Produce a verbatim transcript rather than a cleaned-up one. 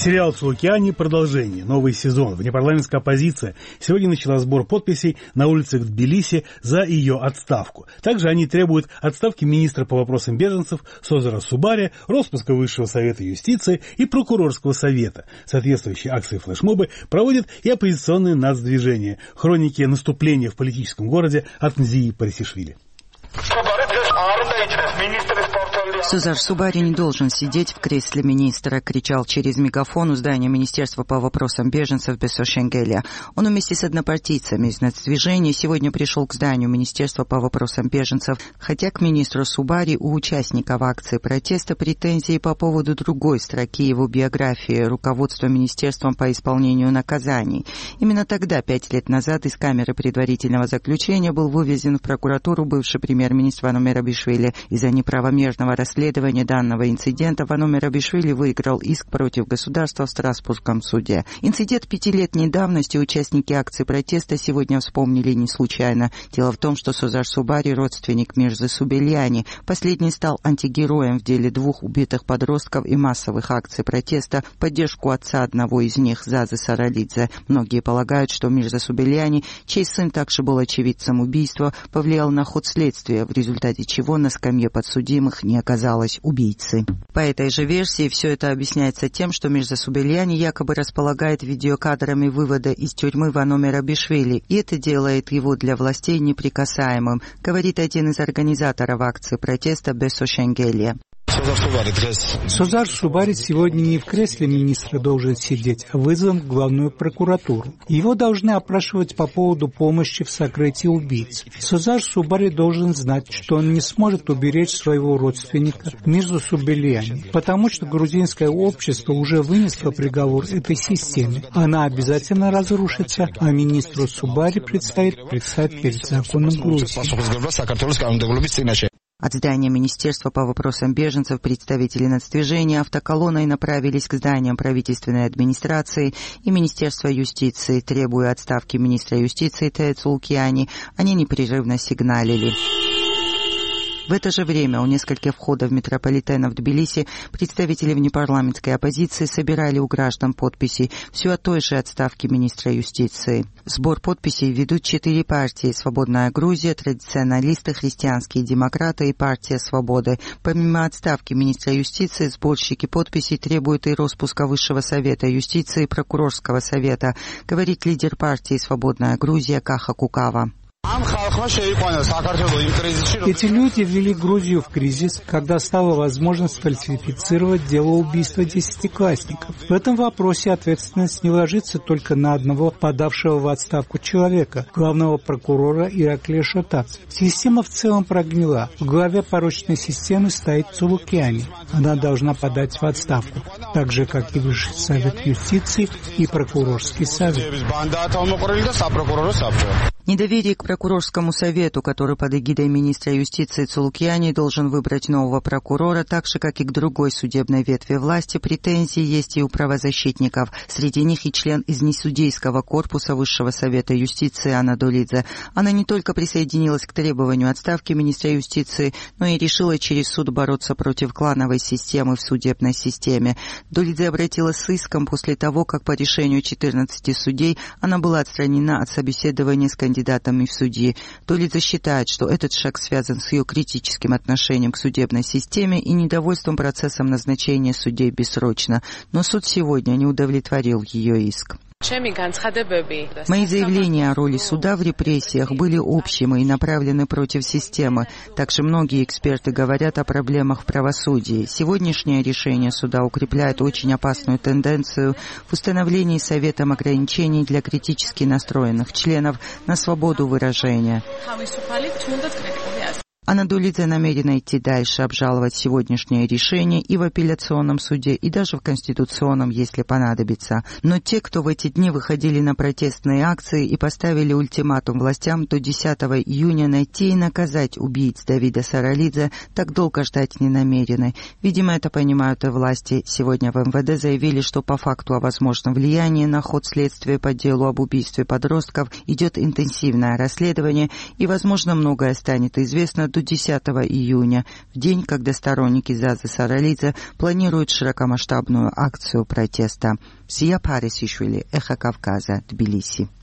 Сериал «Цулукиани» продолжение, новый сезон. Внепарламентская оппозиция сегодня начала сбор подписей на улицах Тбилиси за ее отставку. Также они требуют отставки министра по вопросам беженцев Созора Субари, распуска Высшего совета юстиции и прокурорского совета. Соответствующие акции и флешмобы проводят и оппозиционные нацдвижения. Хроники наступления в политическом городе от Нзии Парисишвили. Созар Субари не должен сидеть в кресле министра, кричал через мегафон у здания Министерства по вопросам беженцев Бесо Шенгеля. Он вместе с однопартийцами из нацдвижения сегодня пришел к зданию Министерства по вопросам беженцев, хотя к министру Субари у участников акции протеста претензии по поводу другой строки его биографии руководства Министерством по исполнению наказаний. Именно тогда, пять лет назад, из камеры предварительного заключения был вывезен в прокуратуру бывший премьер-министр Вано Мерабишвили. Из-за неправомерного расследования данного инцидента Вано Мерабишвили выиграл иск против государства в Страсбургском суде. Инцидент пятилетней давности участники акции протеста сегодня вспомнили не случайно. Дело в том, что Созар Субари – родственник Мирзы Субельяни. Последний стал антигероем в деле двух убитых подростков и массовых акций протеста в поддержку отца одного из них, Зазы Саралидзе. Многие полагают, что Мирза Субельяни, чей сын также был очевидцем убийства, повлиял на ход следствия, в результате чего на скамье подсудимых не оказалось убийцы. По этой же версии все это объясняется тем, что Мирза Субельяни якобы располагает видеокадрами вывода из тюрьмы Вано Мерабишвили, и это делает его для властей неприкасаемым, говорит один из организаторов акции протеста Бесо Шенгеля. Созар Субари сегодня не в кресле министра должен сидеть, а вызван в главную прокуратуру. Его должны опрашивать по поводу помощи в сокрытии убийц. Созар Субари должен знать, что он не сможет уберечь своего родственника Мирзу Субельяни, потому что грузинское общество уже вынесло приговор этой системе. Она обязательно разрушится, а министру Субари предстоит предстать перед законом Грузии. От здания Министерства по вопросам беженцев представители нацдвижения автоколонной направились к зданиям правительственной администрации и Министерства юстиции, требуя отставки министра юстиции Тео Цулукиани. Они непрерывно сигналили. В это же время у нескольких входов метрополитена в Тбилиси представители внепарламентской оппозиции собирали у граждан подписи все о той же отставке министра юстиции. Сбор подписей ведут четыре партии: «Свободная Грузия», «Традиционалисты», «Христианские демократы» и «Партия свободы». Помимо отставки министра юстиции, сборщики подписей требуют и распуска Высшего совета юстиции и прокурорского совета, говорит лидер партии «Свободная Грузия» Каха Кукава. Эти люди ввели Грузию в кризис, когда стала возможность фальсифицировать дело убийства десятиклассников. В этом вопросе ответственность не ложится только на одного подавшего в отставку человека, главного прокурора Ираклия Шотаца. Система в целом прогнила. В главе порочной системы стоит Цулукиани. Она должна подать в отставку, так же, как и Высший совет юстиции и прокурорский совет. Недоверие к прокурорскому совету, который под эгидой министра юстиции Цулукиани должен выбрать нового прокурора, так же, как и к другой судебной ветви власти, претензии есть и у правозащитников. Среди них и член из несудейского корпуса Высшего совета юстиции Анна Долидзе. Она не только присоединилась к требованию отставки министра юстиции, но и решила через суд бороться против клановой системы в судебной системе. Долидзе обратилась с иском после того, как по решению четырнадцати судей она была отстранена от собеседования с кандидатами кандидатами в судьи. Долидзе считает, что этот шаг связан с ее критическим отношением к судебной системе и недовольством процессом назначения судей бессрочно. Но суд сегодня не удовлетворил ее иск. Мои заявления о роли суда в репрессиях были общими и направлены против системы. Также многие эксперты говорят о проблемах в правосудии. Сегодняшнее решение суда укрепляет очень опасную тенденцию в установлении Советом ограничений для критически настроенных членов на свободу выражения. Анна Долидзе намерена идти дальше, обжаловать сегодняшнее решение и в апелляционном суде, и даже в Конституционном, если понадобится. Но те, кто в эти дни выходили на протестные акции и поставили ультиматум властям до десятого июня найти и наказать убийц Давида Саралидзе, так долго ждать не намерены. Видимо, это понимают и власти. Сегодня в эм вэ дэ заявили, что по факту о возможном влиянии на ход следствия по делу об убийстве подростков идет интенсивное расследование, и, возможно, многое станет известно до десятого июня, в день, когда сторонники Зазы Саралидзе планируют широкомасштабную акцию протеста. Сия Парисишвили, Эхо Кавказа, Тбилиси.